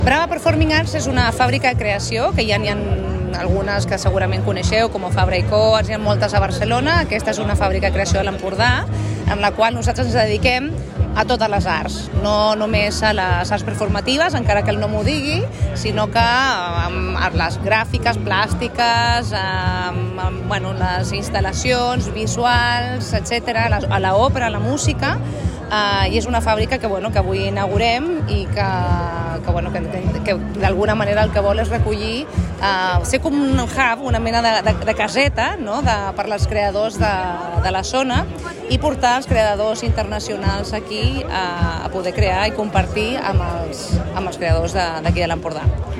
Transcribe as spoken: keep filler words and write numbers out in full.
Brava Performing Arts és una fàbrica de creació, que ja n'hi ha algunes que segurament coneixeu, com Fabra i Co, n'hi ha moltes a Barcelona. Aquesta és una fàbrica de creació de l'Empordà, en la qual nosaltres ens dediquem a totes les arts, no només a les arts performatives, encara que el nom ho digui, sinó que a les gràfiques, plàstiques, a, a, bueno, les instal·lacions visuals, etcètera, a l'òpera, a la música, uh, i és una fàbrica que, bueno, que avui inaugurem i que, que, bueno, que, que d'alguna manera el que vol és recollir, uh, ser com un hub, una mena de, de, de caseta, no?, de, per als creadors de, de la zona, i portar els creadors internacionals aquí a, a poder crear i compartir amb els, amb els creadors d'aquí de, de l'Empordà.